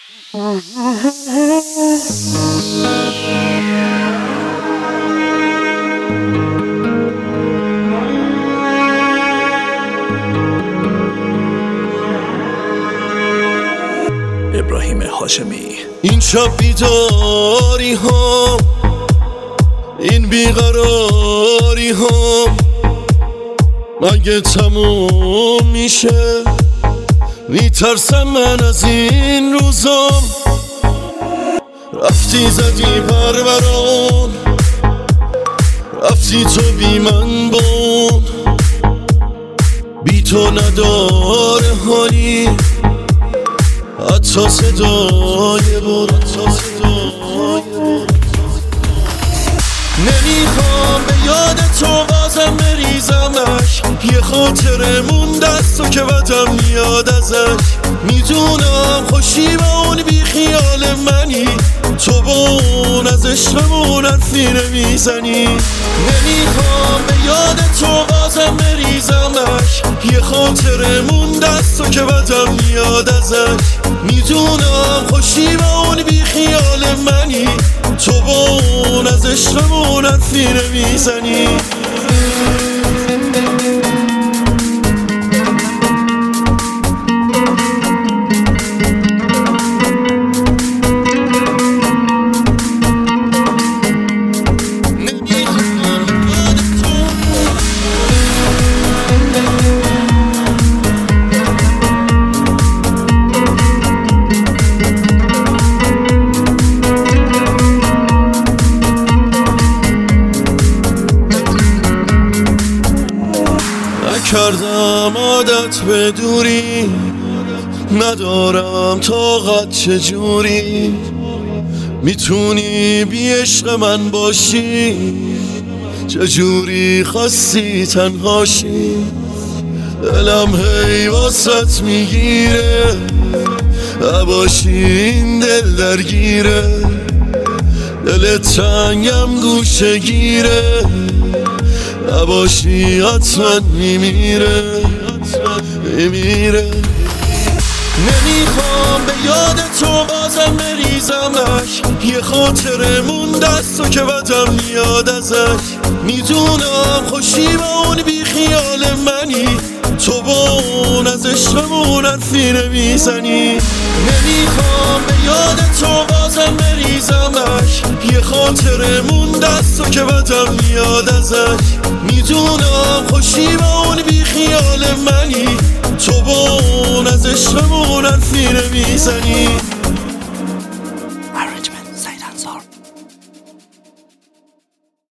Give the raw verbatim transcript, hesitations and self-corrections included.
ابراهیم هاشمی. این شب بیداری هم، این بیقراری هم مگه تموم میشه؟ میترسم من از این روزام. رفتی زدی پروران، رفتی تو بی من بون، بی تو نداره حالی حتی صدای بود. نمیخوام به یاد تو بازم بریزمش، یه خاطره مونده است تو که بدم میاد ازش. میدونم خوشی با اون بی خیال منی، تو با اون از عشقمون حرفی نمیزنی. نمیخوام به یاد تو بازم بریزمش، یه خاطره مونده است تو که بدم میاد ازش. میدونم خوشی با اون بی خیال منی، تو با اون از عشقمون حرفی نمیزنی. کردم عادت به دوری، ندارم طاقت چجوری میتونی بی عشق من باشی، چجوری خواستی تنهاشی. دلم هی واسط میگیره، نباشی این دل درگیره. دلت تنگم گوشه گیره، نباشی حتما میمیره میمیره. نمیخوام به یاد تو بازم بریزمش، یه خاطره مونده است تو که بدم میاد ازش. میدونم خوشی با اون بی خیال منی، تو با اون از عشقمون حرفی نمیزنی. نمیخوام به یاد تو بازم بریزمش، یه خاطره مونده است تو که بدم میاد ازش. میدونم خوشی با اون بی خیال منی، تو با اون از عشقمون حرفی نمیزنی. Arrangement سید انصار.